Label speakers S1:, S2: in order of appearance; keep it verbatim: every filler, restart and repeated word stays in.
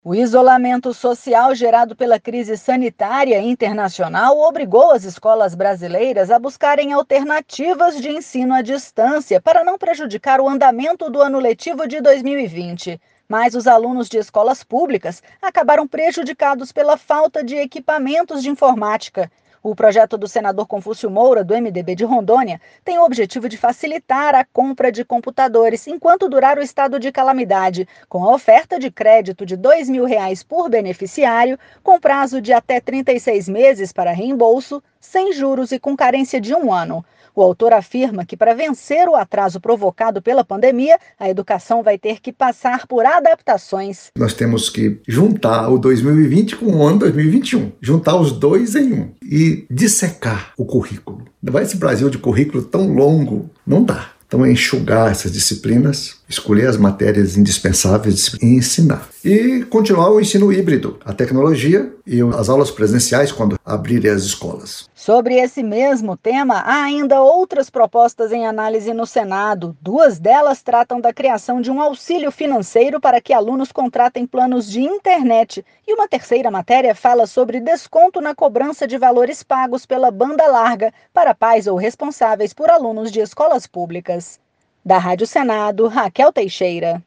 S1: O isolamento social gerado pela crise sanitária internacional obrigou as escolas brasileiras a buscarem alternativas de ensino à distância para não prejudicar o andamento do ano letivo de dois mil e vinte. Mas os alunos de escolas públicas acabaram prejudicados pela falta de equipamentos de informática. O projeto do senador Confúcio Moura, do M D B de Rondônia, tem o objetivo de facilitar a compra de computadores enquanto durar o estado de calamidade, com a oferta de crédito de dois mil reais por beneficiário, com prazo de até trinta e seis meses para reembolso, sem juros e com carência de um ano. O autor afirma que, para vencer o atraso provocado pela pandemia, a educação vai ter que passar por adaptações.
S2: Nós temos que juntar o dois mil e vinte com o ano dois mil e vinte e um, juntar os dois em um e dissecar o currículo. Esse Brasil de currículo tão longo, não dá. Então, é enxugar essas disciplinas, escolher as matérias indispensáveis e ensinar. E continuar o ensino híbrido, a tecnologia e as aulas presenciais quando abrirem as escolas.
S1: Sobre esse mesmo tema, há ainda outras propostas em análise no Senado. Duas delas tratam da criação de um auxílio financeiro para que alunos contratem planos de internet. E uma terceira matéria fala sobre desconto na cobrança de valores pagos pela banda larga para pais ou responsáveis por alunos de escolas públicas. Da Rádio Senado, Raquel Teixeira.